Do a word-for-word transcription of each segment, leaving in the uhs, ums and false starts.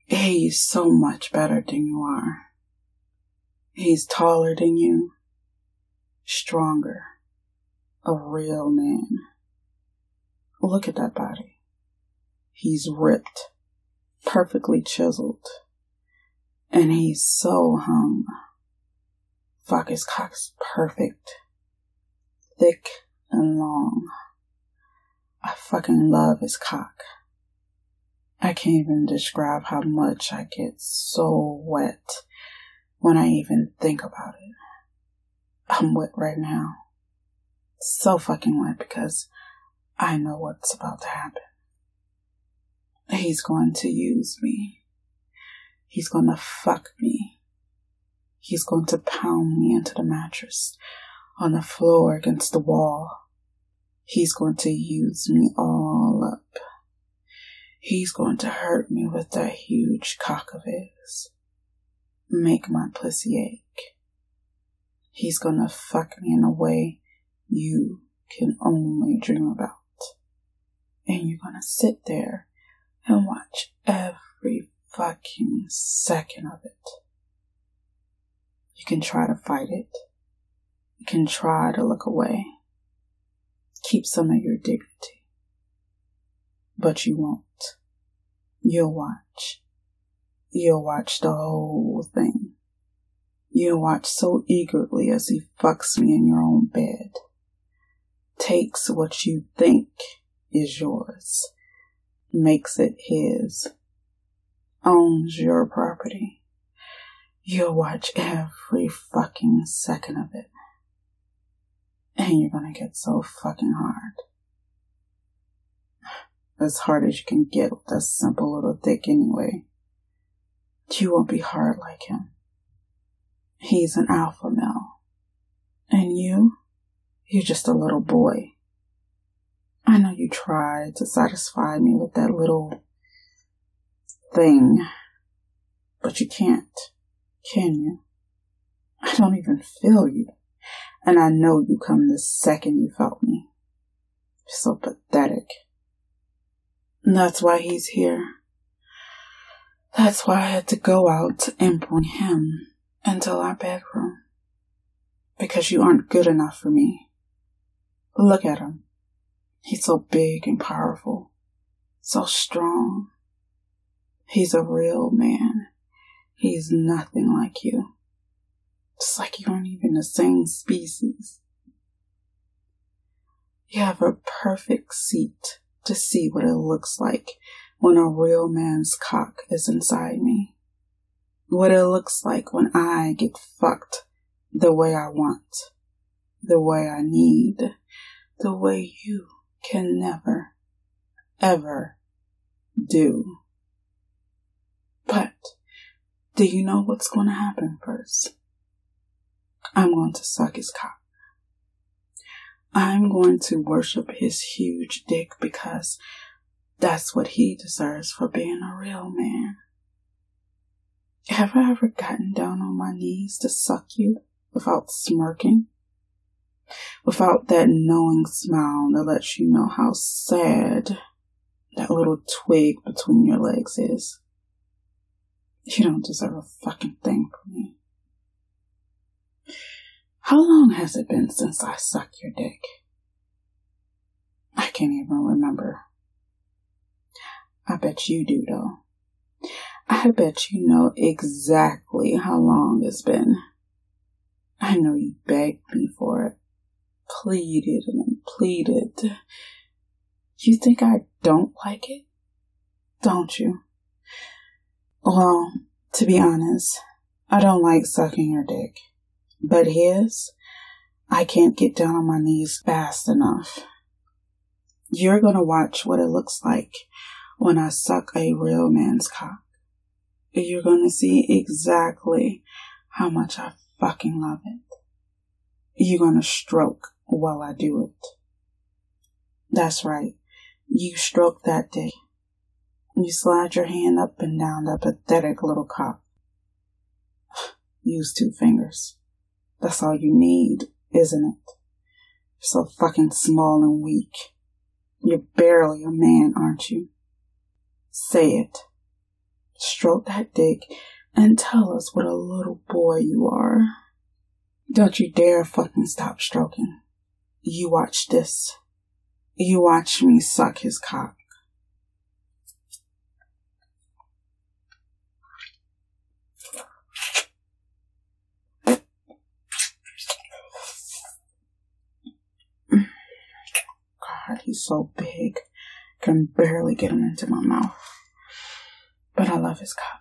He's so much better than you are. He's taller than you, stronger, a real man. Look at that body. He's ripped, perfectly chiseled, and he's so hung. Fuck, his cock's perfect, thick and long. I fucking love his cock. I can't even describe how much I get so wet when I even think about it. I'm wet right now. So fucking wet because I know what's about to happen. He's going to use me. He's going to fuck me. He's going to pound me into the mattress, on the floor, against the wall. He's going to use me all up. He's going to hurt me with that huge cock of his. Make my pussy ache. He's going to fuck me in a way you can only dream about. And you're going to sit there and watch every fucking second of it. You can try to fight it. You can try to look away. Keep some of your dignity. But you won't. You'll watch. You'll watch the whole thing. You'll watch so eagerly as he fucks me in your own bed. Takes what you think is yours. Makes it his. Owns your property. You'll watch every fucking second of it. And you're gonna get so fucking hard. As hard as you can get with that simple little dick anyway. You won't be hard like him. He's an alpha male. And you? You're just a little boy. I know you tried to satisfy me with that little thing. But you can't. Can you? I don't even feel you. And I know you come the second you felt me. You're so pathetic. And that's why he's here. That's why I had to go out and bring him into our bedroom. Because you aren't good enough for me. Look at him. He's so big and powerful. So strong. He's a real man. He's nothing like you. It's like you aren't even the same species. You have a perfect seat to see what it looks like when a real man's cock is inside me. What it looks like when I get fucked the way I want, the way I need, the way you can never, ever do. But do you know what's going to happen first? I'm going to suck his cock. I'm going to worship his huge dick because that's what he deserves for being a real man. Have I ever gotten down on my knees to suck you without smirking? Without that knowing smile that lets you know how sad that little twig between your legs is? You don't deserve a fucking thing from me. How long has it been since I sucked your dick? I can't even remember. I bet you do, though. I bet you know exactly how long it's been. I know you begged me for it, pleaded and pleaded. You think I don't like it? Don't you? Well, to be honest, I don't like sucking your dick. But his, I can't get down on my knees fast enough. You're gonna watch what it looks like when I suck a real man's cock. You're gonna see exactly how much I fucking love it. You're gonna stroke while I do it. That's right. You stroke that dick. You slide your hand up and down that pathetic little cock. Use two fingers. That's all you need, isn't it? You're so fucking small and weak. You're barely a man, aren't you? Say it. Stroke that dick and tell us what a little boy you are. Don't you dare fucking stop stroking. You watch this. You watch me suck his cock. God, he's so big. Can barely get him into my mouth. But I love his cock.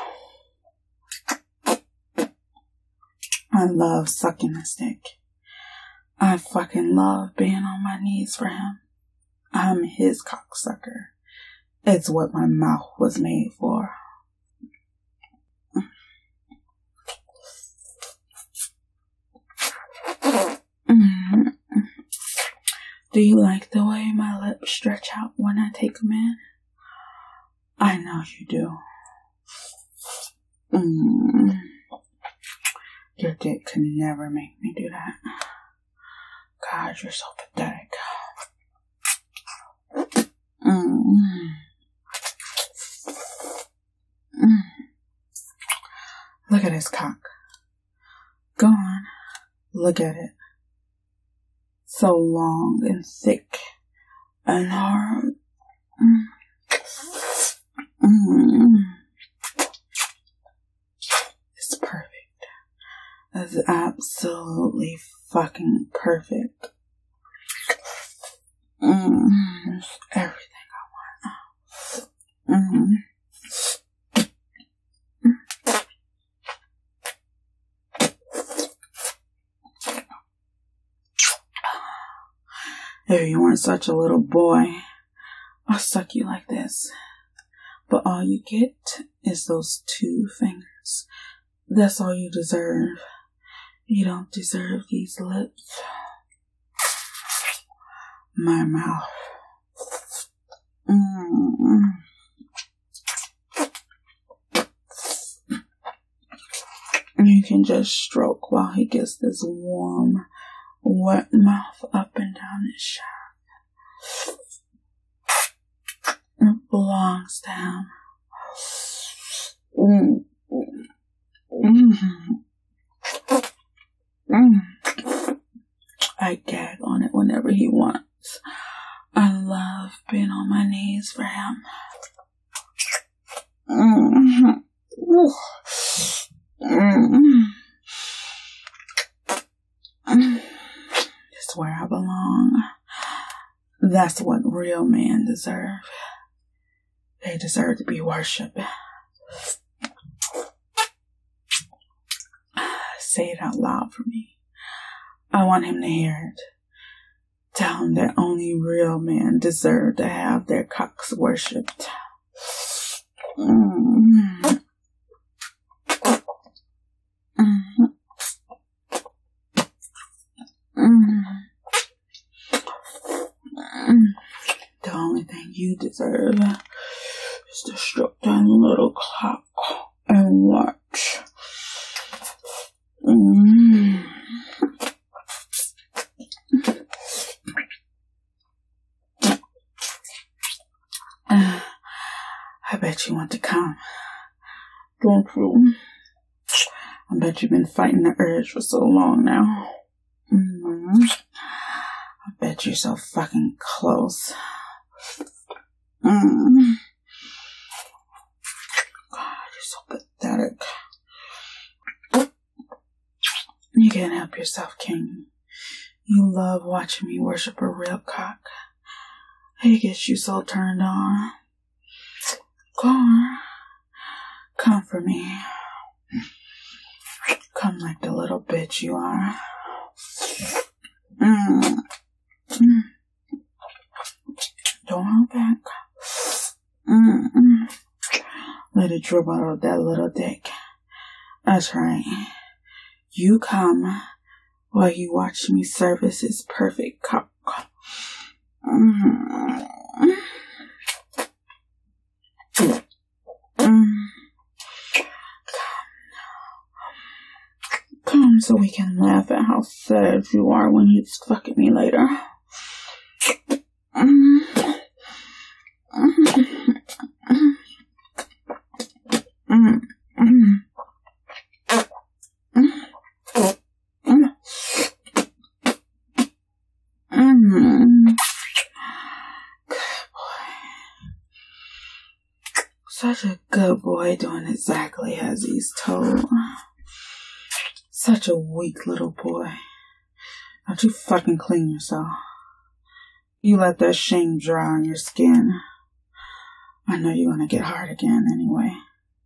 I love sucking his dick. I fucking love being on my knees for him. I'm his cocksucker. It's what my mouth was made for. Do you like the way my lips stretch out when I take them in? I know you do. Mm. Your dick could never make me do that. God, you're so pathetic. Mm. Mm. Look at his cock. Go on. Look at it. So long and thick and hard. Mm. Mm. It's perfect. It's absolutely fucking perfect. Mm. It's everything I want. Mm. If you weren't such a little boy, I'll suck you like this. But all you get is those two fingers. That's all you deserve. You don't deserve these lips. My mouth. Mm. You can just stroke while he gets this warm, wet mouth up and down his shaft. It belongs to him. Mm. Mm. Mm. I gag on it whenever he wants. I love being on my knees for him. Mm. Mm. Mm. It's where I belong. That's what real men deserve. They deserve to be worshipped. Say it out loud for me. I want him to hear it. Tell him that only real men deserve to have their cocks worshipped. Mm. Mm. Mm. The only thing you deserve is to stroke that little cock and watch. Mm. I bet you want to come, don't you? I bet you've been fighting the urge for so long now. Mm-hmm. I bet you're so fucking close. Mm. God, you're so pathetic. You can't help yourself, King. You love watching me worship a real cock. It gets you so turned on. Go on. Come for me. Come like the little bitch you are. Mm. Mm. Don't hold back. Mm-mm. Let it drip out of that little dick. That's right. You come while you watch me service his perfect cock. Mm. Mm. Come so we can laugh at how sad you are when he's fucking me later. Mm. Mm. Such a good boy doing exactly as he's told. Such a weak little boy. Don't you fucking clean yourself. You let that shame dry on your skin. I know you're gonna get hard again anyway.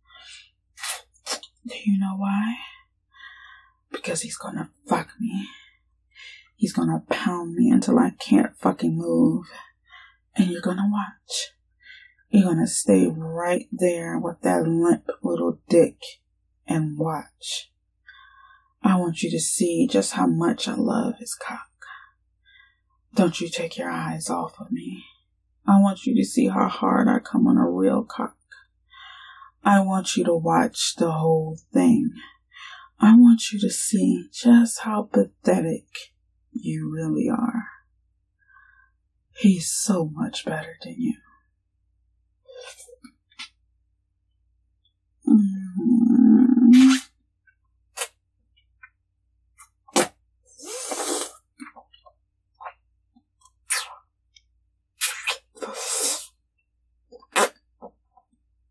Do you know why? Because he's gonna fuck me. He's gonna pound me until I can't fucking move. And you're gonna watch. You're gonna stay right there with that limp little dick and watch. I want you to see just how much I love his cock. Don't you take your eyes off of me. I want you to see how hard I come on a real cock. I want you to watch the whole thing. I want you to see just how pathetic you really are. He's so much better than you. Mm-hmm.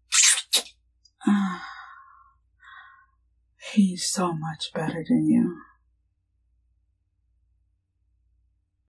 He's so much better than you.